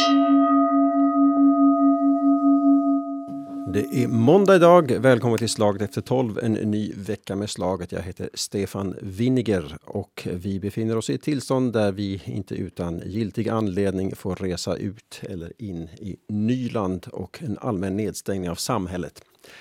Det är måndag idag. Välkommen till Slaget efter 12. En ny vecka med Slaget. Jag heter Stefan Winiger och vi befinner oss i ett tillstånd där vi inte utan giltig anledning får resa ut eller in i Nyland och en allmän nedstängning av samhället.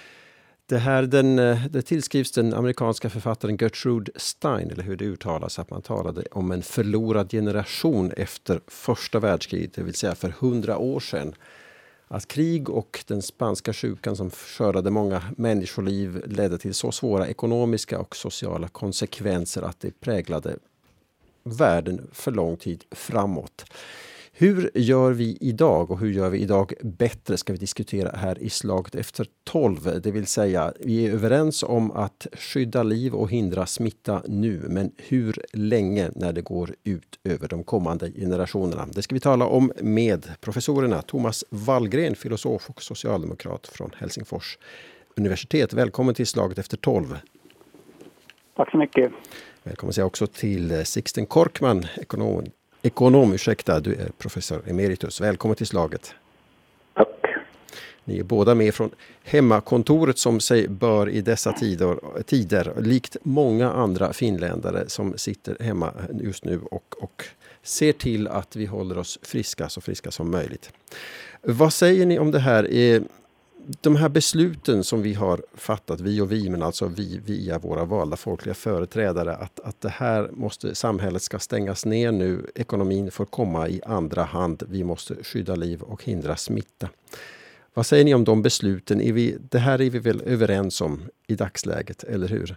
Det tillskrivs den amerikanska författaren Gertrude Stein, eller hur det uttalas, att man talade om en förlorad generation efter första världskriget, det vill säga för 100 år sedan. Att krig och den spanska sjukan som skördade många människoliv ledde till så svåra ekonomiska och sociala konsekvenser att det präglade världen för lång tid framåt. Hur gör vi idag och hur gör vi idag bättre ska vi diskutera här i Slaget efter 12. Det vill säga, vi är överens om att skydda liv och hindra smitta nu. Men hur länge när det går ut över de kommande generationerna? Det ska vi tala om med professorerna Thomas Wallgren, filosof och socialdemokrat från Helsingfors universitet. Välkommen till Slaget efter 12. Tack så mycket. Välkommen säga också till Sixten Korkman, ekonom, ursäkta, du är professor emeritus. Välkommen till Slaget. Tack. Ni är båda med från hemmakontoret som sig bör i dessa tider, likt många andra finländare som sitter hemma just nu och ser till att vi håller oss så friska som möjligt. Vad säger ni om det här? De här besluten som vi har fattat, men alltså vi via våra valda folkliga företrädare, att det här samhället ska stängas ner nu, ekonomin får komma i andra hand, vi måste skydda liv och hindra smitta. Vad säger ni om de besluten? Det här är vi väl överens om i dagsläget, eller hur?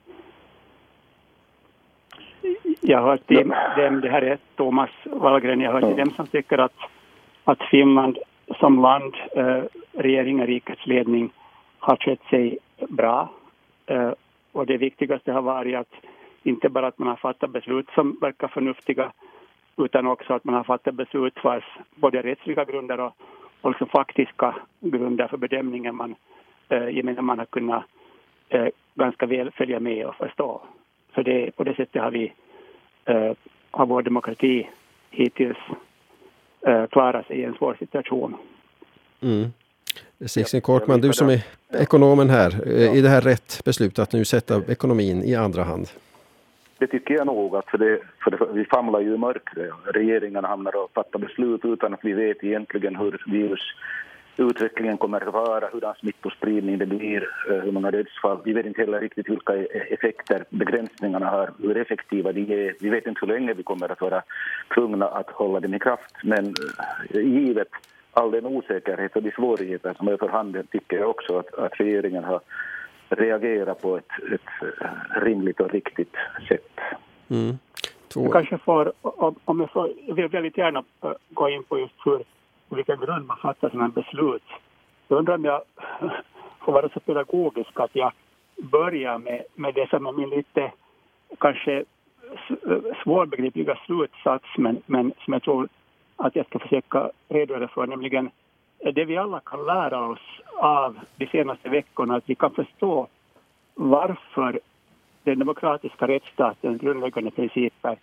Jag har hört dem, det här är Thomas Wallgren, jag har hört dem som tycker att Finland som land, regeringen, rikets ledning har skött sig bra. Och det viktigaste har varit att inte bara att man har fattat beslut som verkar förnuftiga, utan också att man har fattat beslut vars både rättsliga grunder och liksom faktiska grunder för bedömningen man har kunnat ganska väl följa med och förstå. För det, på det sättet har vår demokrati hittills klara sig i en svår situation. Sixten Korkman, du som är ekonomen här, är det här rätt beslut att nu sätta ekonomin i andra hand? Det tycker jag nog, att för vi famlar ju i mörkret. Regeringen hamnar och fattar beslut utan att vi vet egentligen hur virusutvecklingen kommer att vara, hur smittospridning det blir, hur många dödsfall. Vi vet inte heller riktigt vilka effekter begränsningarna har, hur effektiva de är. Vi vet inte hur länge vi kommer att vara tvungna att hålla dem i kraft. Men givet all den osäkerhet och de svårigheter som är för handen, tycker jag också att regeringen har reagerat på ett rimligt och riktigt sätt. Jag kanske jag vill väldigt gärna gå in på just hur vilka grund man fattar sådana beslut. Jag undrar om jag får vara så pedagogisk att jag börjar med det som är min lite kanske svårbegripliga slutsats, men som jag tror att jag ska försöka redogöra för, nämligen det vi alla kan lära oss av de senaste veckorna, att vi kan förstå varför den demokratiska rättsstatens grundläggande principer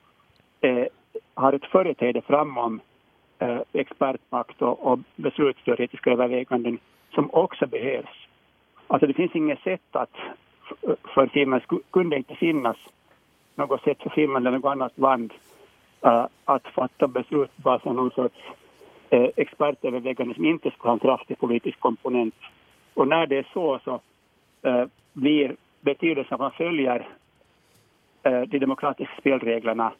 har ett företräde framom expertmakt och beslutsteoretiska överväganden som också behövs. Alltså det finns inget sätt att för Finland, kunde inte finnas något sätt för Finland eller något annat land att fatta beslut baserat på någon sorts expertövervägande som inte ska ha en kraftig politisk komponent. Och när det är så blir betydelsen att man följer de demokratiska spelreglerna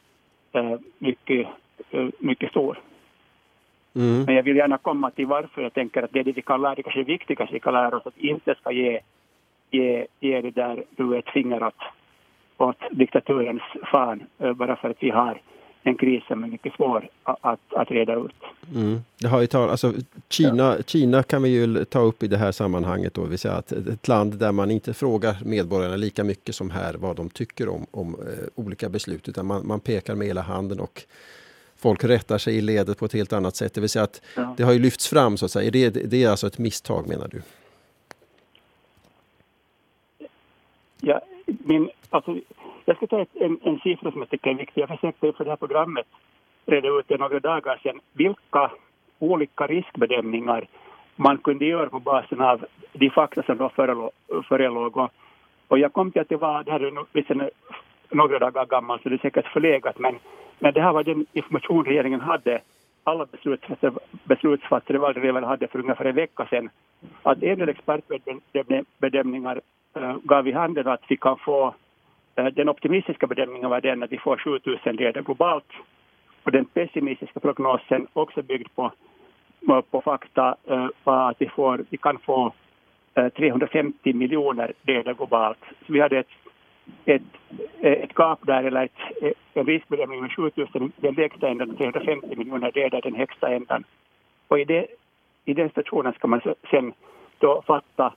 mycket stor. Men jag vill gärna komma till varför jag tänker att det är det vi kan lära, det kanske är viktigast vi kan lära oss, att inte ska ge det där du ett finger åt diktaturens fan bara för att vi har en kris som är mycket svår att reda ut. Det har ju Kina kan vi ju ta upp i det här sammanhanget då, vill säga att ett land där man inte frågar medborgarna lika mycket som här vad de tycker om olika beslut, utan man pekar med hela handen och folk rättar sig i ledet på ett helt annat sätt. Det vill säga att det har ju lyfts fram så att säga. Det är alltså ett misstag, menar du? Ja, jag ska ta en siffra som jag tycker är viktig. Jag försökte för det här programmet reda ut det några dagar sedan vilka olika riskbedömningar man kunde göra på basen av de fakta som då förelåg. Och jag kom till att det här är några dagar gammal, så det är säkert förlegat, men det här var den information regeringen hade, alla beslutsfattare väl hade för ungefär en vecka sedan, att en del expertbedömningar gav i handen att vi kan få, den optimistiska bedömningen var den att vi får 7000 döda globalt, och den pessimistiska prognosen också byggd på fakta var att vi kan få 350 miljoner döda globalt. Så vi hade ett gap där, eller en riskbedömning med 7000 den lägsta ändan och 350 miljoner döda den högsta ändan. Och i den stationen ska man sen då fatta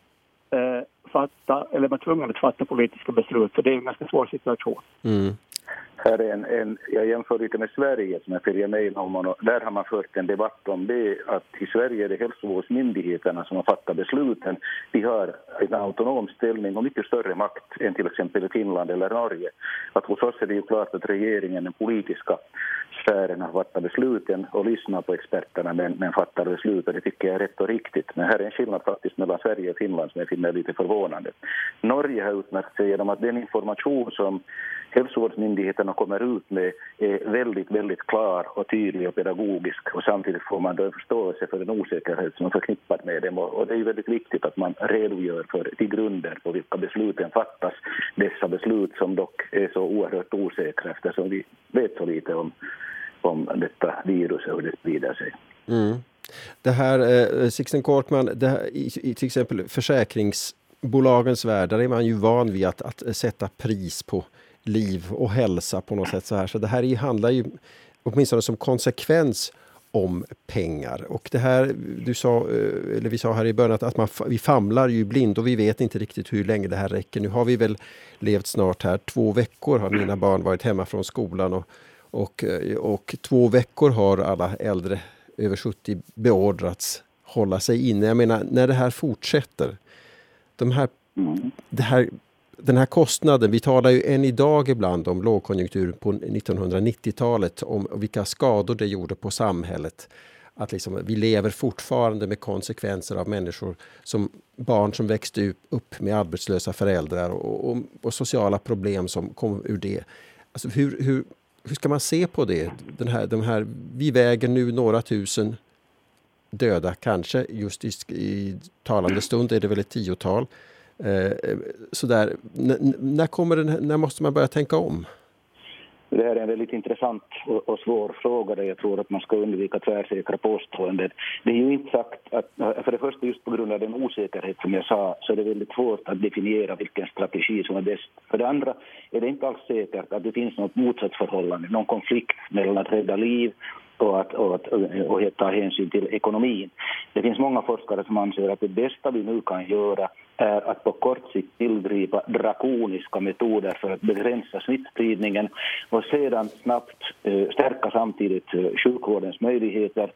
eller man tvungen att fatta politiska beslut, så det är en ganska svår situation. Här är jag jämför lite med Sverige som jag följer med om, och där har man fört en debatt om det, att i Sverige är det hälsovårdsmyndigheterna som har fattat besluten. De har en autonom ställning och mycket större makt än till exempel i Finland eller Norge. Att hos oss är det ju klart att regeringen, den politiska sfären, har fattat besluten och lyssnar på experterna men fattar beslut, och det tycker jag är rätt och riktigt. Men här är en skillnad faktiskt mellan Sverige och Finland som jag finner lite förvånande. Norge har utmärkt sig genom att den information som hälsovårdsmyndigheterna kommer ut med är väldigt, väldigt klar och tydlig och pedagogisk, och samtidigt får man då en förståelse för den osäkerhet som är förknippad med dem, och det är ju väldigt viktigt att man redogör för de grunder på vilka besluten fattas, dessa beslut som dock är så oerhört osäkra eftersom vi vet så lite om detta virus och hur det sprider sig. Det här, Sixten Korkman, det här, i till exempel försäkringsbolagens värld, där är man ju van vid att sätta pris på liv och hälsa på något sätt så här. Så det här handlar ju åtminstone som konsekvens om pengar. Och det här, vi sa här i början att vi famlar ju blind och vi vet inte riktigt hur länge det här räcker. Nu har vi väl levt snart här 2 veckor har mina barn varit hemma från skolan och 2 veckor har alla äldre över 70 beordrats hålla sig inne. Jag menar, när det här fortsätter, den här kostnaden, vi talar ju än idag ibland om lågkonjunktur på 1990-talet, om vilka skador det gjorde på samhället. Att liksom, vi lever fortfarande med konsekvenser av människor, som barn som växte upp med arbetslösa föräldrar och sociala problem som kom ur det. Alltså hur ska man se på det? Vi väger nu några tusen döda, kanske just i talande stund är det väl ett 10-tal. Sådär. När måste man börja tänka om? Det här är en väldigt intressant och svår fråga där jag tror att man ska undvika tvärsäkra påståenden. Det är ju inte sagt att, för det första just på grund av den osäkerhet som jag sa, så är det väldigt svårt att definiera vilken strategi som är bäst. För det andra är det inte alls säkert att det finns något motsatsförhållande, någon konflikt mellan att rädda liv och ta hänsyn till ekonomin. Det finns många forskare som anser att det bästa vi nu kan göra är att på kort sikt tillgripa drakoniska metoder för att begränsa smittspridningen och sedan snabbt stärka samtidigt sjukvårdens möjligheter,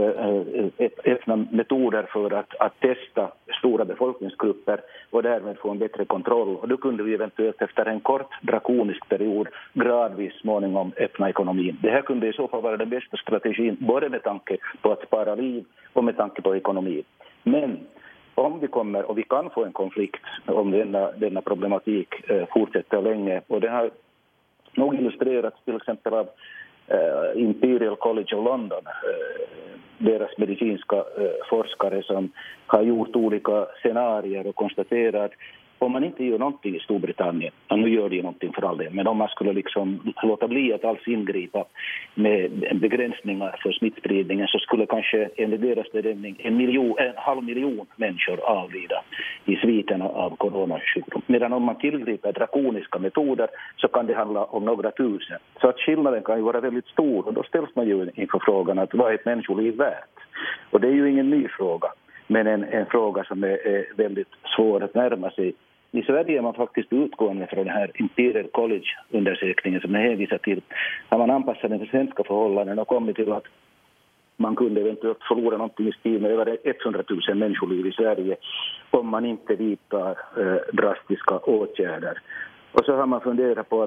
öppna metoder för att testa stora befolkningsgrupper och därmed få en bättre kontroll. Och då kunde vi eventuellt efter en kort drakonisk period gradvis småningom öppna ekonomin. Det här kunde i så fall vara den bästa strategin, både med tanke på att spara liv och med tanke på ekonomi. Men om vi kommer och vi kan få en konflikt om denna problematik fortsätter länge, och det har nog illustrerats till exempel av Imperial College of London, deras medicinska forskare som har gjort olika scenarier och konstaterat om man inte gör någonting i Storbritannien, och nu gör det ju någonting för all del, men om man skulle liksom låta bli att alls ingripa med begränsningar för smittspridningen, så skulle kanske enligt deras bedömning 1,5 miljon människor avlida i sviterna av coronasjukdom. Medan om man tillgriper drakoniska metoder så kan det handla om några tusen. Så att skillnaden kan ju vara väldigt stor, och då ställs man ju inför frågan att vad är ett människoliv värt? Och det är ju ingen ny fråga, men en fråga som är väldigt svår att närma sig. I Sverige är man faktiskt utgående från den här Imperial College-undersökningen som jag hänvisar till. Har man anpassat den för svenska förhållanden och kommit till att man kunde eventuellt förlora någonting i stil med över 100 000 människoliv i Sverige om man inte vidtar drastiska åtgärder. Och så har man funderat på att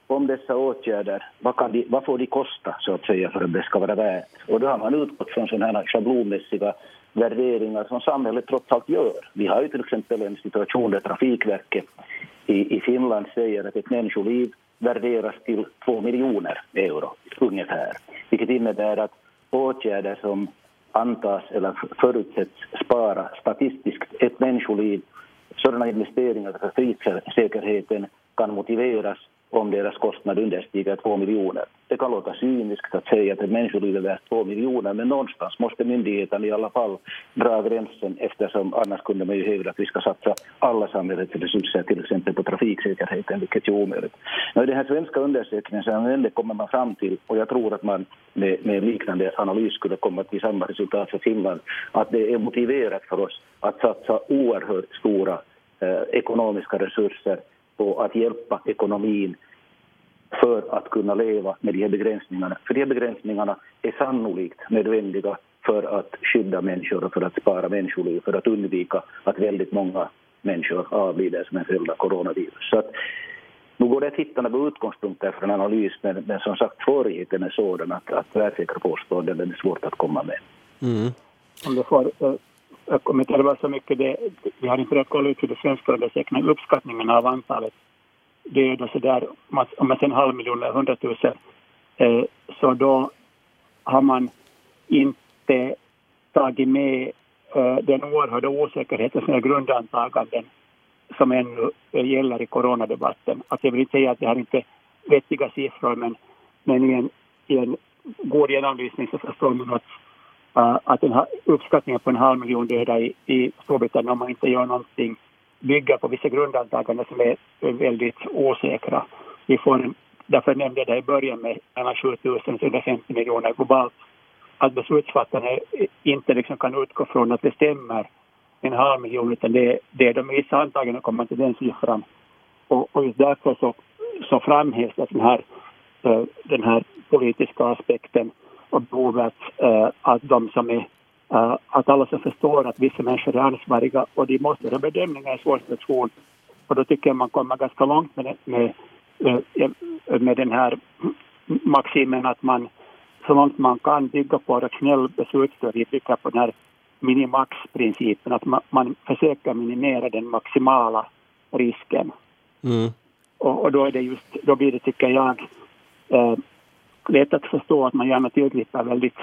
om dessa åtgärder, vad får de kosta så att säga för att det ska vara värt. Och då har man utgått från sådana här schablonmässiga värderingar som samhället trots allt gör. Vi har ju till exempel en situation där Trafikverket i Finland säger att ett människoliv värderas till 2 miljoner euro ungefär. Vilket innebär att åtgärder som antas eller förutsätts spara statistiskt ett människoliv, sådana investeringar för trafiksäkerheten kan motiveras om deras kostnad understiger 2 miljoner. Det kan låta cyniskt att säga att ett människoliv är värt 2 miljoner, men någonstans måste myndigheten i alla fall dra gränsen, eftersom annars kunde man ju hävda att vi ska satsa alla samhällets resurser till exempel på trafiksäkerheten, vilket är omöjligt. I den här svenska undersökningen så kommer man fram till, och jag tror att man med liknande analys skulle komma till samma resultat för Finland, att det är motiverat för oss att satsa oerhört stora ekonomiska resurser på att hjälpa ekonomin för att kunna leva med de här begränsningarna. För de här begränsningarna är sannolikt nödvändiga för att skydda människor och för att spara människoliv, för att undvika att väldigt många människor avlider som en följd av coronavirus. Så att nu går det att hitta några utgångspunkter för en analys, men som sagt svårigheten är sådan att tvärsäkra påståenden är svårt att komma med. Mm. Om det får kommentera bara så mycket, vi har inte rätt koll ut hur det svenska undersökningen, uppskattningen av antalet döda så där, om man sen 500 000 eller 100 000, så då har man inte tagit med den oerhörda osäkerheten som är grundantaganden som ännu gäller i coronadebatten. Att jag vill inte säga att det här inte vettiga siffror, men i en god genomlysning så förstår man att den här uppskattningen på 500 000 döda i Storbritannien, om man inte gör någonting, bygger på vissa grundantaganden som är väldigt osäkra. Därför nämnde jag det i början med 7 000 till 150 miljoner globalt. Att beslutsfattarna inte liksom kan utgå från att det stämmer 500 000, utan det är de vissa antaganden kommer till den siffran. Och just därför så framhävs den här politiska aspekten och behovet att de som är att alla som förstår att vissa människor är ansvariga och de måste göra bedömningar i svår situation. Och då tycker jag man kommer ganska långt med den här maximen att man så långt man kan bygga på rationell beslutsteori, bygga på den här minimax-principen, att man försöker minimera den maximala risken. Mm. Och då är det då blir det, tycker jag, lätt att förstå att man gärna tillgriper väldigt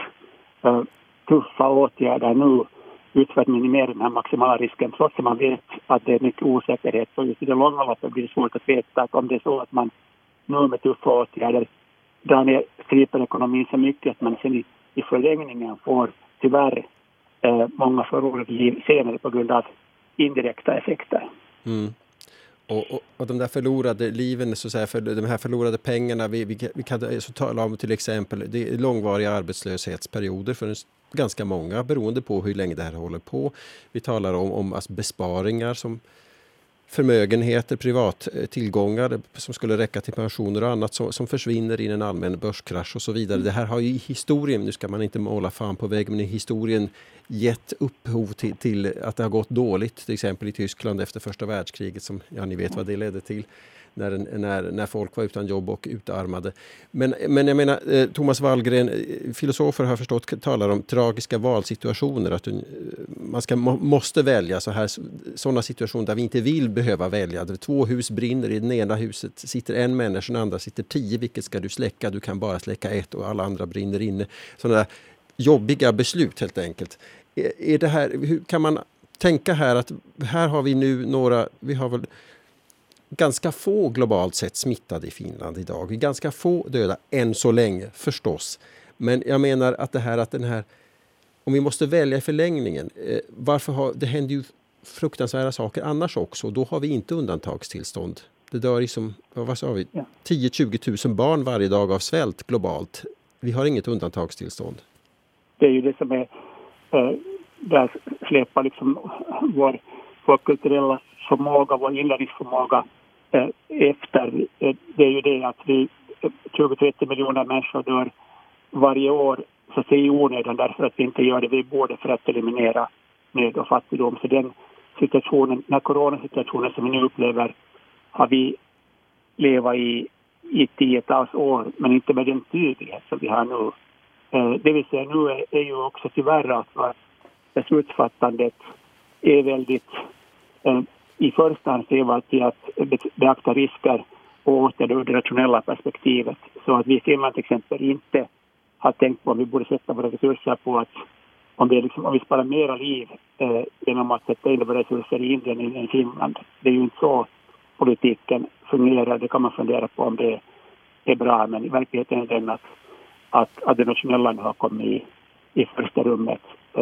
tuffa åtgärder nu för att minimera den här maximala risken, trots att man vet att det är mycket osäkerhet. Så just i det långa loppet blir det svårt att veta att om det är så att man nu med tuffa åtgärder drar ner stryper ekonomin så mycket att man sen i förlängningen får tyvärr många förlorade liv senare på grund av indirekta effekter. Mm. Och de där förlorade liven, så att säga, för de här förlorade pengarna, vi kan så tala om till exempel det är långvariga arbetslöshetsperioder för ganska många, beroende på hur länge det här håller på. Vi talar om alltså besparingar som förmögenheter, privattillgångar som skulle räcka till pensioner och annat som försvinner i en allmän börskrasch och så vidare. Det här har ju i historien, nu ska man inte måla fan på väg, men i historien gett upphov till att det har gått dåligt, till exempel i Tyskland efter första världskriget, som ni vet vad det ledde till. När folk var utan jobb och utarmade. Men jag menar, Thomas Wallgren, filosofer har förstått, talar om tragiska valsituationer. Att man måste välja sådana situationer där vi inte vill behöva välja. Där 2 hus brinner, i det ena huset sitter en människa, i den andra sitter 10. Vilket ska du släcka? Du kan bara släcka 1 och alla andra brinner inne. Sådana där jobbiga beslut helt enkelt. Är det här, hur kan man tänka här att här har vi nu vi har väl ganska få globalt sett smittade i Finland idag. Vi är ganska få döda än så länge förstås. Men jag menar att den här om vi måste välja i förlängningen, det händer ju fruktansvärda saker annars också. Då har vi inte undantagstillstånd. Det dör vad sa vi? 10-20 000 barn varje dag av svält globalt. Vi har inget undantagstillstånd. Det är ju det som är där släpar liksom vår kulturella förmåga, vår inlärningsförmåga efter. Det är ju det att vi 20-30 miljoner människor dör varje år, så att säga i onödan, därför att vi inte gör det vi borde för att eliminera nöd och fattigdom. Så den situationen, den här coronasituationen som vi nu upplever, har vi levat i i 10-tals år, men inte med den tydlighet som vi har nu. Det vill säga nu är ju också tyvärr att beslutsfattandet är väldigt i första hand till att beakta risker och åtgärder ur det rationella perspektivet. Så att vi i Finland till exempel inte har tänkt på om vi borde sätta våra resurser på att om vi sparar mera liv genom att sätta in våra resurser i Indien än Finland. Det är ju inte så politiken fungerar. Det kan man fundera på om det är bra, men i verkligheten är den att det nationella nu har kommit i första rummet.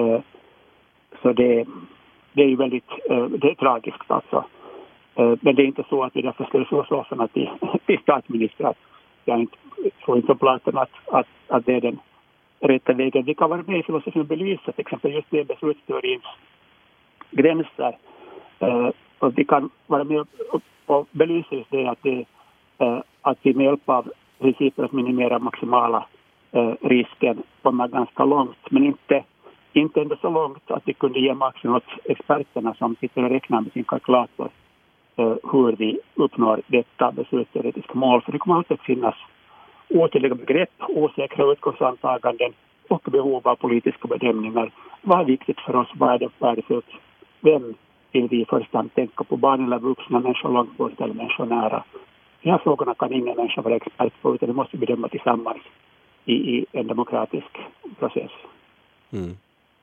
Så det är ju väldigt det är tragiskt alltså. Men det är inte så att vi därför skulle slå såsarna till statsministrar. Jag tror inte på Platon att det är den rätta vägen. Vi kan vara med i filosofin och belysa till exempel just det beslutsteorins gränser. Och vi kan vara med och belysa just det att vi med hjälp av principer att minimera maximala risken kommer ganska långt, men inte ändå så långt att vi kunde ge maximum åt experterna som sitter och räknar med sin kalkylator hur vi uppnår detta beslutsteoretiska mål. För det kommer alltid att finnas otydliga begrepp, osäkra utgångsantaganden och behov av politiska bedömningar. Vad är viktigt för oss? Vad är det värdefullt? Vem vill vi i första hand tänka på? Barn eller vuxna, människor långt bort eller människor nära? De här frågorna kan ingen människa vara expert på, utan det måste bedöma tillsammans i en demokratisk process. Mm.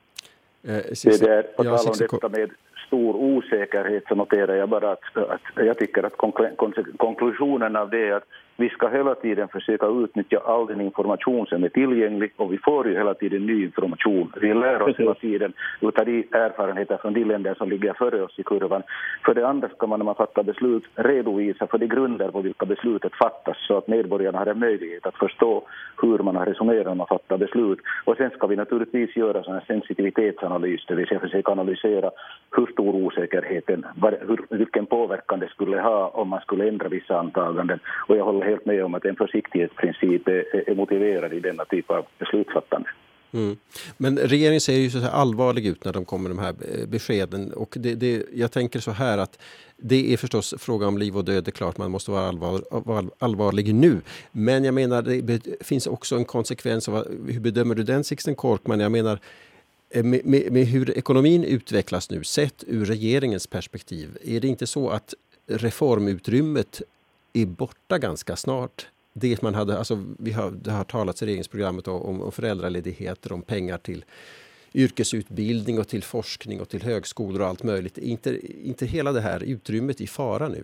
Det är på tal om detta med stor osäkerhet, så noterar jag bara att jag tycker att konklusionen av det är att vi ska hela tiden försöka utnyttja all den information som är tillgänglig, och vi får ju hela tiden ny information. Vi lär oss hela tiden utav de erfarenheter från de länder som ligger före oss i kurvan. För det andra ska man, när man fattar beslut, redovisa för de grunder på vilka beslutet fattas, så att medborgarna har en möjlighet att förstå hur man har resonerat när man fattar beslut. Och sen ska vi naturligtvis göra sån här sensitivitetsanalys, det vill säga försöka analysera hur stor osäkerheten, vilken påverkan det skulle ha om man skulle ändra vissa antaganden. Och jag håller helt med om att en försiktighetsprincip är motiverad i denna typ av beslutsfattande. Mm. Men regeringen ser ju så här allvarlig ut när de kommer de här beskeden, och jag tänker så här att det är förstås fråga om liv och död. Det är klart man måste vara allvarlig nu, men jag menar det finns också en konsekvens av hur bedömer du den, Sixten Korkman? Jag menar med hur ekonomin utvecklas nu sett ur regeringens perspektiv, är det inte så att reformutrymmet är borta ganska snart? Det man hade, alltså det har talats i regeringsprogrammet om föräldraledigheter, om pengar till yrkesutbildning och till forskning och till högskolor och allt möjligt. Inte hela det här utrymmet i fara nu?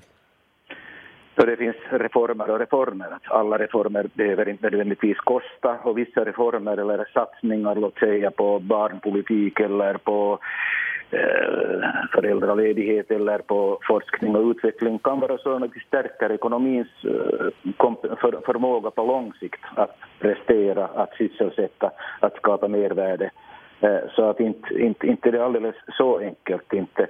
Så det finns reformer och reformer. Alla reformer behöver inte nödvändigtvis kosta, och vissa reformer eller satsningar, låt säga på barnpolitik eller på föräldraledighet eller på forskning och utveckling, kan vara så att det stärker ekonomins förmåga på lång sikt att prestera, att sysselsätta, att skapa mervärde. Så att inte det är alldeles så enkelt inte.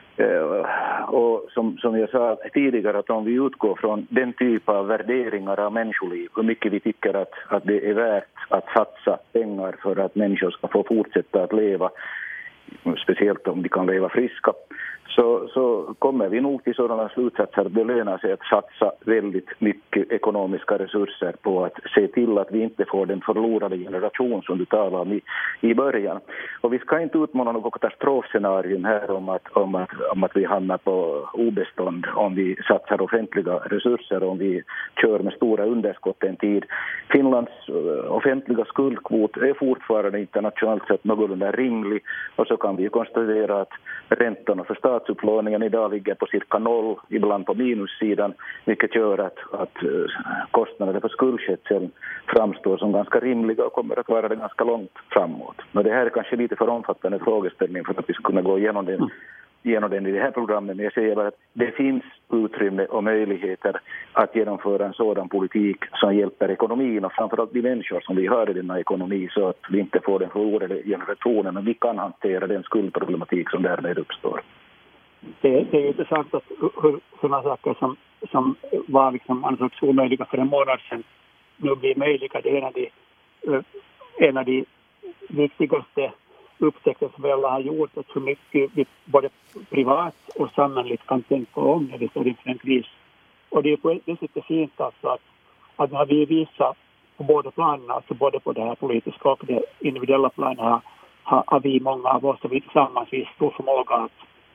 Och som jag sa tidigare, att om vi utgår från den typ av värderingar av människoliv, hur mycket vi tycker att det är värt att satsa pengar för att människor ska få fortsätta att leva, speciellt om de kan leva friska, så kommer vi nog till sådana slutsatser att det lönar sig att satsa väldigt mycket ekonomiska resurser på att se till att vi inte får den förlorade generation som du talade om i början. Och vi ska inte utmåla något katastrofscenarium här om att vi hamnar på obestånd om vi satsar offentliga resurser, om vi kör med stora underskott en tid. Finlands offentliga skuldkvot är fortfarande internationellt sett någorlunda rimlig, och så kan vi konstatera att räntorna för statsupplåningen idag ligger på cirka 0, ibland på minussidan, vilket gör att kostnaderna för skuldsättningen framstår som ganska rimliga och kommer att vara det ganska långt framåt. Men det här är kanske lite för omfattande frågeställning för att vi ska kunna gå igenom den i det här programmet, men jag säger bara att det finns utrymme och möjligheter att genomföra en sådan politik som hjälper ekonomin och framförallt de människor som vi har i denna ekonomi, så att vi inte får den förlorade generationen, men vi kan hantera den skuldproblematik som därmed uppstår. Det är intressant att hur sådana saker som var liksom ansågs omöjliga för en månad sedan nu blir möjliga. Det är en av de viktigaste upptäckter som vi alla har gjort, att så mycket vi både privat och samhälleligt kan tänka om när vi står inför en kris. Och det är på ett sätt fint alltså att när vi visar på båda planerna, alltså både på det här politiska och det individuella planet, har vi, många av oss, och vi tillsammans visar stor förmåga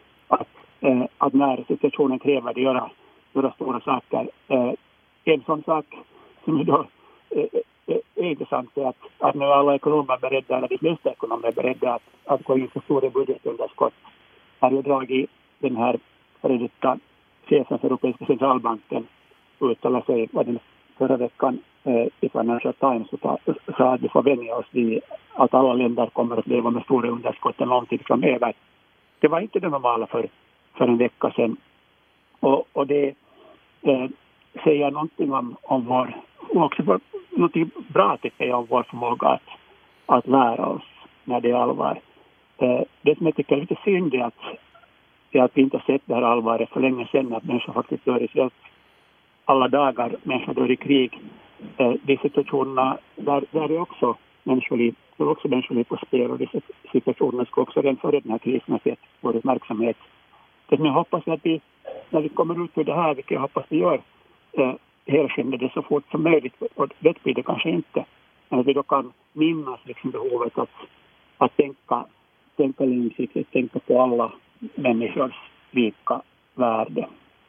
att när situationen kräver det göra stora saker. En sån sak som då är intressant är att nu alla ekonomer är beredda, eller de flesta ekonomer är beredda att gå in för stora budgetunderskott. Har ju dragit den här föredetta chefen för Europeiska centralbanken uttalade sig förra veckan i Financial Times och sa att vi får vänja oss vid att alla länder kommer att leva med stora underskott en lång tid framöver. Det var inte det normala för en vecka sedan. Och det säger någonting om vår, och också för någonting bra tycker jag, om vår förmåga att lära oss när det är allvar. Det som jag tycker är lite synd är att vi inte har sett det här allvaret för länge sedan, att människor faktiskt dör i svält alla dagar, människor dör i krig. De situationerna där är också människoliv på spel, och de situationerna ska också redan före den här krisen ha sett vår uppmärksamhet. Det som jag hoppas är att vi, när vi kommer ut ur det här, vilket jag hoppas vi gör, helskända det så fort som möjligt, och det blir det kanske inte, men att vi då kan minnas liksom behovet att tänka långsiktigt, tänka på alla människors lika värde.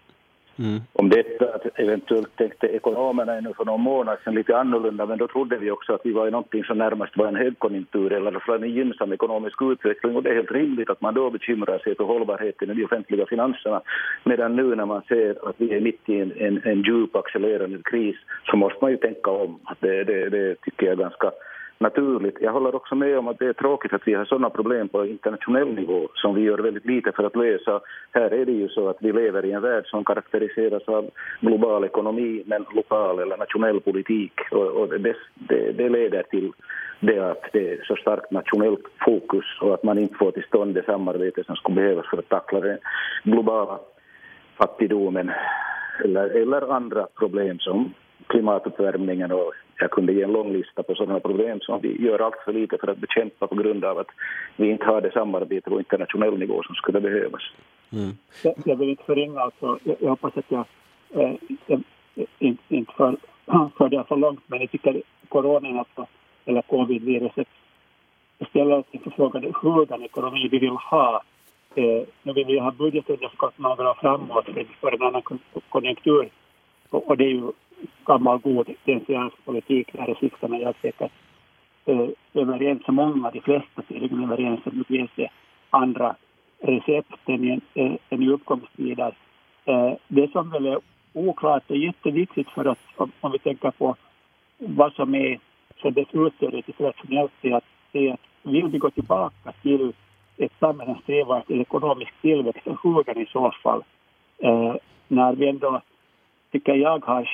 Om detta att eventuellt tänkte ekonomerna ännu för någon månad sedan lite annorlunda, men då trodde vi också att vi var i någonting som närmast var en högkonjunktur eller en gynnsam ekonomisk utveckling, och det är helt rimligt att man då bekymrar sig för hållbarheten i de offentliga finanserna, medan nu när man ser att vi är mitt i en djup accelererande kris så måste man ju tänka om. Att det tycker jag är ganska naturligt. Jag håller också med om att det är tråkigt att vi har sådana problem på internationell nivå som vi gör väldigt lite för att lösa. Här är det ju så att vi lever i en värld som karaktäriseras av global ekonomi men lokal eller nationell politik, och det leder till det att det är så starkt nationellt fokus och att man inte får till stånd det samarbete som skulle behövas för att tackla den globala fattigdomen eller andra problem som klimatuppvärmningen, och jag kunde ge en lång lista på sådana problem som vi gör allt för lite för att bekämpa på grund av att vi inte har det samarbete på internationell nivå som skulle behövas. Jag vill inte förringa, alltså, jag hoppas att jag inte för det för långt, men jag tycker coronan, alltså, eller covid-viruset, ställer oss inför frågan hur den ekonomi vi vill ha. Nu vill vi ha budgetunderskott några år framåt för en annan konjunktur, och det är ju gammal god keynesiansk politik där det sista, men jag har säkert överens så många, de flesta tydligen överens om att det finns andra recept än i uppgångstider. Det som väl är oklart är jätteviktigt, för att om vi tänker på vad som är så beslutteoretiskt rationellt, är att vill vi gå tillbaka till ett samhälle strävar till ekonomisk tillväxt, och hur den i så fall, när vi ändå tycker jag har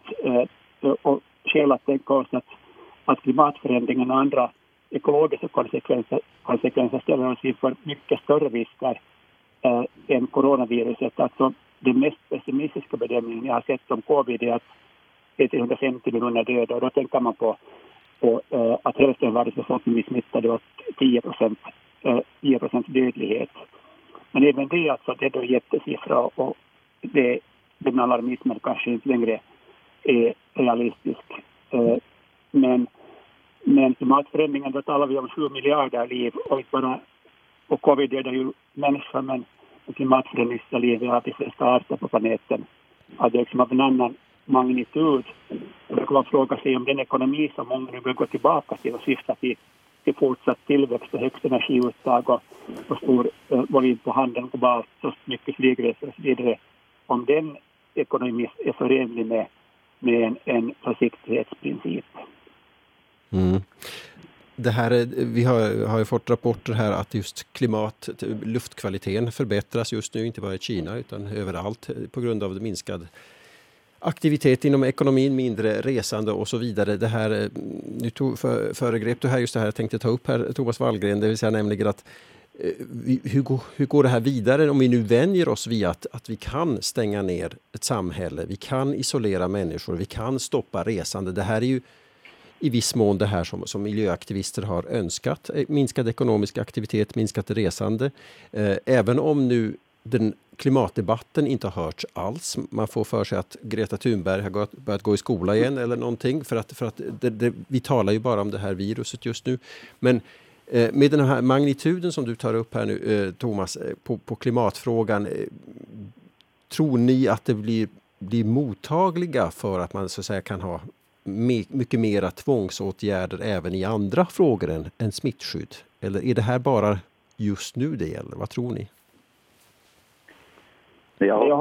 skäl att tänka oss att klimatförändringen och andra ekologiska konsekvenser ställer oss inför mycket större risker än coronaviruset. Alltså den mest pessimistiska bedömningen jag har sett om covid är att det är 150 miljoner döda, och då tänker man på att hälften av världens befolkning är smittade och 10% dödlighet. Men även det, alltså, det är då jättesiffra, och den alarmismen kanske inte längre är realistisk. Men klimatförändringen, då talar vi om 7 miljarder liv, och covid är ju människor, men klimatförändringsliv är de flesta arter på planeten. Att det är liksom av en annan magnitud. Och det kan man fråga sig om den ekonomi som många nu vill gå tillbaka till och syfta till fortsatt tillväxt och högst energiuttag och stor volym på handeln globalt, så mycket flygresor och så vidare, om den ekonomi är förenlig med en försiktighetsprincip. Det här, vi har ju fått rapporter här att just luftkvaliteten förbättras just nu, inte bara i Kina utan överallt, på grund av minskad aktivitet inom ekonomin, mindre resande och så vidare. Det här, nu föregrep du här just det här jag tänkte ta upp här, Thomas Wallgren, det vill säga nämligen att hur går det här vidare om vi nu vänjer oss vid att vi kan stänga ner ett samhälle, vi kan isolera människor, vi kan stoppa resande. Det här är ju i viss mån det här som miljöaktivister har önskat. Minskad ekonomisk aktivitet, minskat resande. Även om nu den klimatdebatten inte har hörts alls. Man får för sig att Greta Thunberg har börjat gå i skola igen eller någonting. För att vi talar ju bara om det här viruset just nu. Men med den här magnituden som du tar upp här nu, Thomas, på klimatfrågan. Tror ni att det blir mottagliga för att man så att säga kan ha mycket mera tvångsåtgärder även i andra frågor än smittskydd? Eller är det här bara just nu det gäller? Vad tror ni? Jag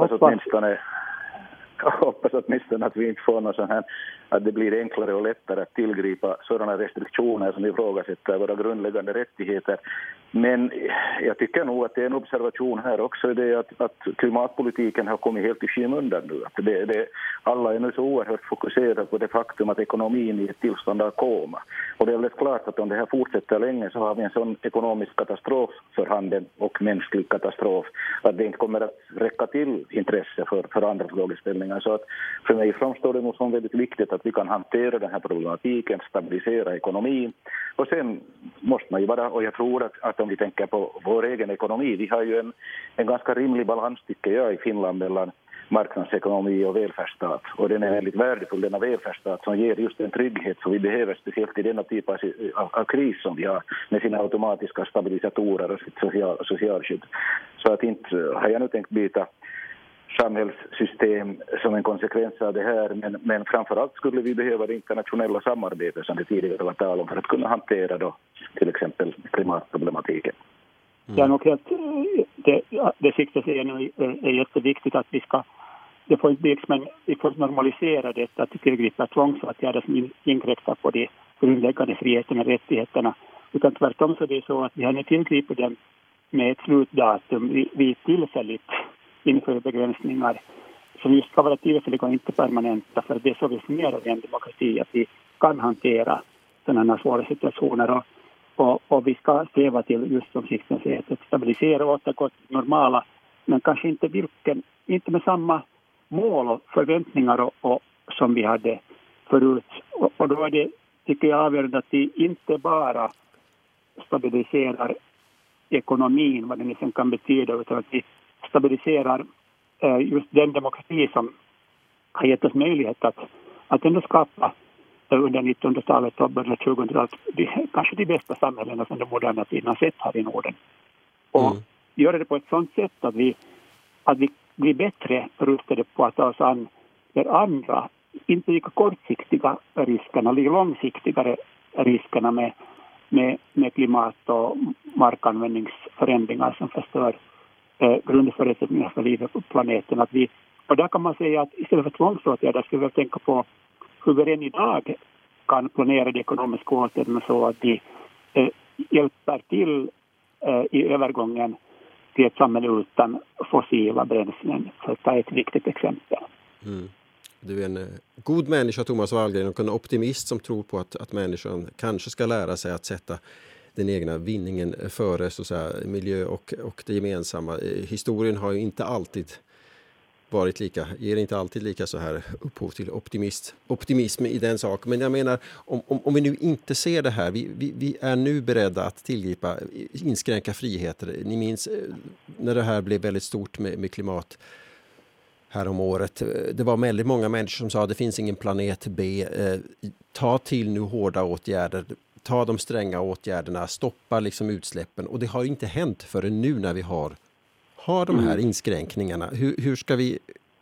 hoppas åtminstone att vi inte får något sån här, att det blir enklare och lättare att tillgripa sådana restriktioner som ifrågasätter våra grundläggande rättigheter. Men jag tycker nog att det är en observation här också, det är att klimatpolitiken har kommit helt i skymundan nu. Att alla är nu så oerhört fokuserade på det faktum att ekonomin är ett tillstånd av koma. Och det är väldigt klart att om det här fortsätter länge så har vi en sån ekonomisk katastrof för handeln och mänsklig katastrof att det inte kommer att räcka till intresse för andra frågeställningar. Så att för mig framstår det nog som väldigt viktigt att vi kan hantera den här problematiken, stabilisera ekonomin. Och sen måste man ju bara, och jag tror att om vi tänker på vår egen ekonomi, vi har ju en ganska rimlig balans tycker jag i Finland mellan marknadsekonomi och välfärdsstat. Och den är väldigt värdefull, denna välfärdsstat som ger just en trygghet som vi behöver speciellt i denna typ av kris som vi har med sina automatiska stabilisatorer och sitt socialskydd. Så att inte har jag nu tänkt byta samhällssystem som en konsekvens av det här, men framförallt skulle vi behöva det internationella samarbetet som det tidigare var tal om för att kunna hantera då till exempel klimatproblematiken. Jag nog att det sista säger är jätteviktigt att det får inte bli, men vi får normalisera detta att tillgripa tvångsåtgärder som inkräktar på de grundläggande friheterna och rättigheterna. Utan tvärtom så är det så att vi har tillgripit dem med ett slutdatum vid tillfälligt inför begränsningar som just ska vara tillfälliga och inte permanenta, för det är så vi fungerar i en demokrati att vi kan hantera sådana svåra situationer och vi ska sträva till just som Sixten säger att stabilisera och återgå till normala, men kanske inte med samma mål och förväntningar och som vi hade förut. Och då är det, tycker jag, avgörande att vi inte bara stabiliserar ekonomin, vad det sen kan betyda, utan att vi stabiliserar just den demokrati som har gett oss möjlighet att ändå skapa under 1900-talet och början 2000-talet kanske de bästa samhällena som den moderna tiden har sett här i Norden. Och göra det på ett sådant sätt att vi blir bättre rustade på att ta oss an de andra, inte lika kortsiktiga riskerna, lika långsiktigare riskerna med klimat- och markanvändningsförändringar som förstör grundförutsättningar för livet på planeten. Och där kan man säga att istället för tvångsåtgärder ska vi tänka på hur vi redan idag kan planera de ekonomiska åtgärderna så att de hjälper till i övergången till ett samhälle utan fossila bränslen. Så det är ett viktigt exempel. Du är en god människa, Thomas Wallgren, och en optimist som tror på att människan kanske ska lära sig att sätta den egna vinningen före så att säga, miljö och det gemensamma. Historien har ju inte alltid ger inte alltid lika så här upphov till optimism i den saken. Men jag menar, om vi nu inte ser det här, vi är nu beredda att inskränka friheter. Ni minns när det här blev väldigt stort med klimat här om året. Det var väldigt många människor som sa att det finns ingen planet B. Ta till nu hårda åtgärder. Ta de stränga åtgärderna. Stoppa liksom utsläppen. Och det har inte hänt förrän nu när vi har de här inskränkningarna. Hur ska vi...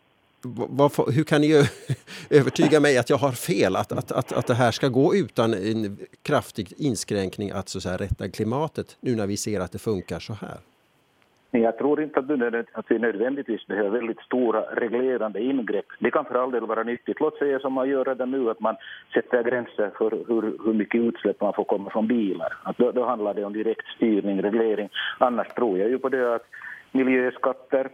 hur kan ni övertyga mig att jag har fel? Att det här ska gå utan en kraftig inskränkning att så här rätta klimatet nu när vi ser att det funkar så här? Jag tror inte att vi nödvändigtvis behöver väldigt stora reglerande ingrepp. Det kan för all del vara nyttigt. Låt säga som man gör redan nu att man sätter gränser för hur mycket utsläpp man får komma från bilar. Att då handlar det om direkt styrning, reglering. Annars tror jag ju på det att miljöskatter,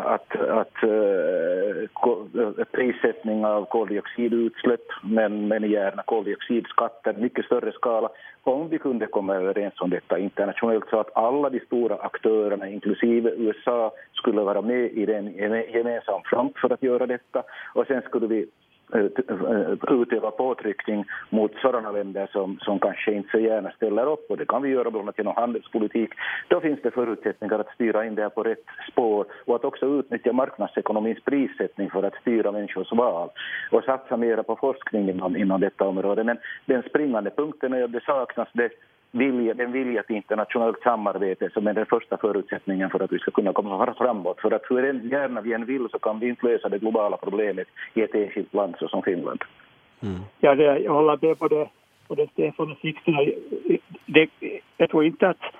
prissättning av koldioxidutsläpp, men gärna koldioxidskatter, mycket större skala. Om vi kunde komma överens om detta internationellt så att alla de stora aktörerna, inklusive USA, skulle vara med i den gemensam front för att göra detta. Och sen skulle vi utöva påtryckning mot sådana länder som kanske inte så gärna ställer upp, och det kan vi göra bland annat genom handelspolitik. Då finns det förutsättningar att styra in det här på rätt spår och att också utnyttja marknadsekonomins prissättning för att styra människors val och satsa mer på forskning inom detta område. Men den springande punkten är att det saknas den vilja till internationellt samarbete som är den första förutsättningen för att vi ska kunna komma framåt. För att hur gärna vi än vill så kan vi inte lösa det globala problemet i ett enskilt land så som Finland. Ja, jag håller med både Stefan och Sixten. Jag tror inte att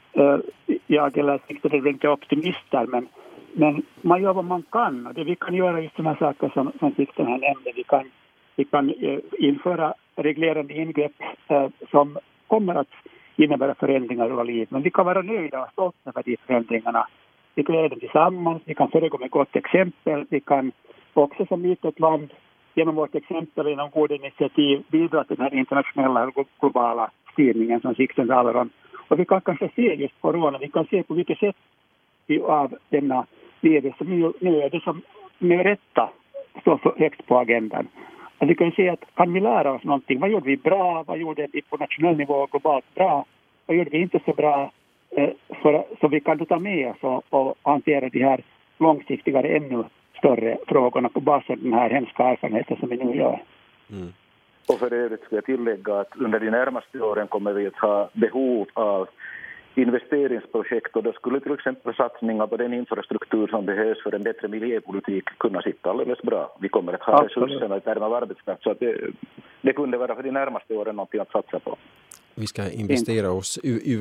jag eller Sixten är inte optimister, men man gör vad man kan. Och det vi kan göra just sådana saker som Sixten här nämnde. Vi kan införa reglerande ingrepp som kommer att innebära förändringar i våra liv. Men vi kan vara nöjda och stolta över de förändringarna. Vi kan göra det tillsammans, vi kan föregå med gott exempel. Vi kan också som litet land genom vårt exempel genom goda initiativ bidra till den här internationella och globala styrningen som Sixten talar om. Och vi kan kanske se just corona, vi kan se på vilket sätt av denna virus som nu är det som med rätta står för högst på agendan. Att vi kan se att kan vi lära oss någonting? Vad gjorde vi bra? Vad gjorde vi på nationell nivå globalt bra? Vad gjorde vi inte så bra? Så vi kan ta med oss och hantera de här långsiktigare ännu större frågorna på basis av den här hemska erfarenheten som vi nu gör. Och för övrigt ska jag tillägga att under de närmaste åren kommer vi att ha behov av investeringsprojekt, och då skulle till exempel satsningar på den infrastruktur som behövs för en bättre miljöpolitik kunna sitta alldeles bra. Vi kommer att ha resurserna i termer av arbetskraft, så att det kunde vara för de närmaste åren något att satsa på. Vi ska investera oss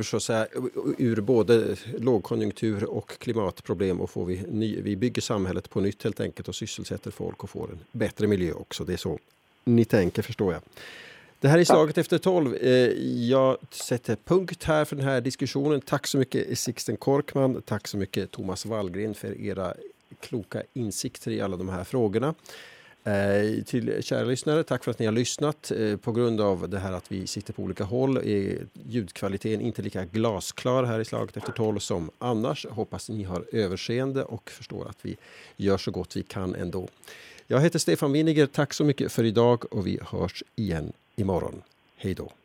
ur både lågkonjunktur och klimatproblem, och vi bygger samhället på nytt helt enkelt och sysselsätter folk och får en bättre miljö också. Det är så ni tänker, förstår jag. Det här är slaget efter 12. Jag sätter punkt här för den här diskussionen. Tack så mycket Sixten Korkman. Tack så mycket Thomas Wallgren för era kloka insikter i alla de här frågorna. Till kära lyssnare, tack för att ni har lyssnat. På grund av det här att vi sitter på olika håll är ljudkvaliteten inte lika glasklar här i slaget efter 12 som annars. Hoppas ni har överseende och förstår att vi gör så gott vi kan ändå. Jag heter Stefan Winiger. Tack så mycket för idag och vi hörs igen imorgon. Hej då.